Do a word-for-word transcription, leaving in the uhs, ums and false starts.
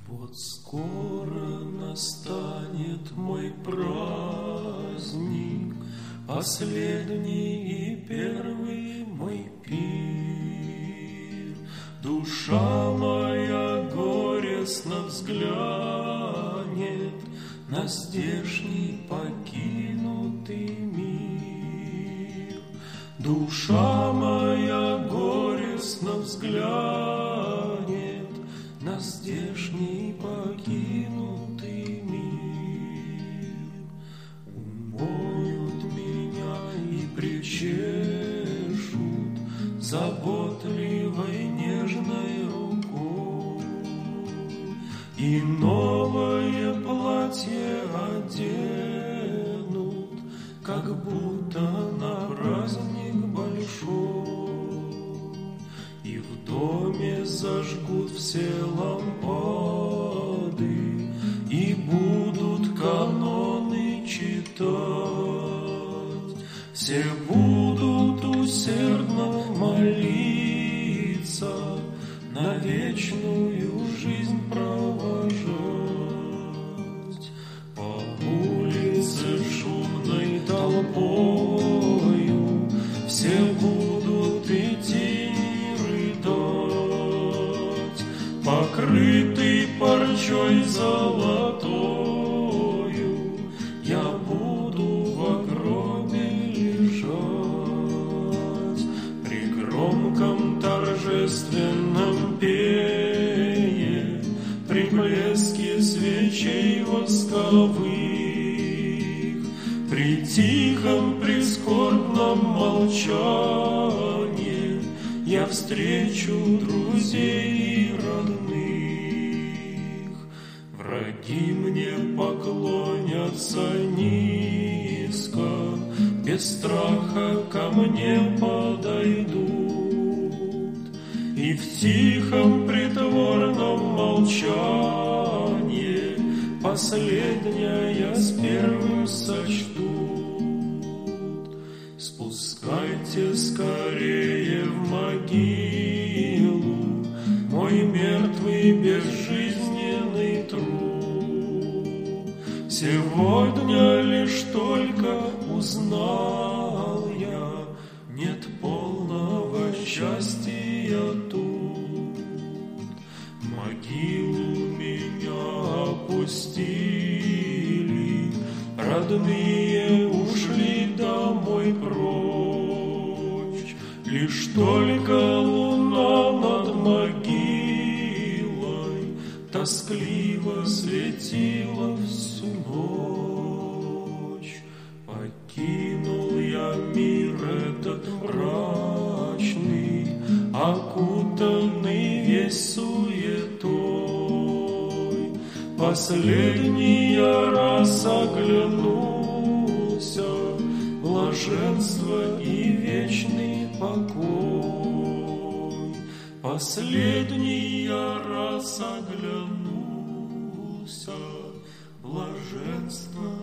Вот скоро настанет мой праздник, последний и первый мой пир. Душа моя горестно взглянет на здешний покинутый мир. Душа моя горестно взглянет на здешний покинутый мир. Умоют меня и причешут заботливой нежной рукой, и новое платье оденут, как будто на праздник большой. И в доме зажгут все лампады, и будут каноны читать. Все будут усердно молиться, на вечную жизнь провожать. По улице шумной толпою все будут идти рыдать, покрытый парчой золотою, я буду в гробе лежать. При громком торжественном пении, при блеске свечей восковых, при тихом прискорбном молчании я встречу друзей и родных. Враги мне поклонятся низко, без страха ко мне подойдут, и в тихом притворном молчании последняя с первым сочтут. Спускайте скорее в могилу мой мертвый безжизненный труп. Сегодня лишь только узнал я, нет полного счастья тут. Могилу меня опустили, родные ушли домой прочь. Лишь только луна над могилой тоскливо светила всю ночь. Покинул я мир этот мрачный, окутанный весь суетой. Последний раз оглянулся, блаженство и вечный покой. Последний раз оглянулся, блаженство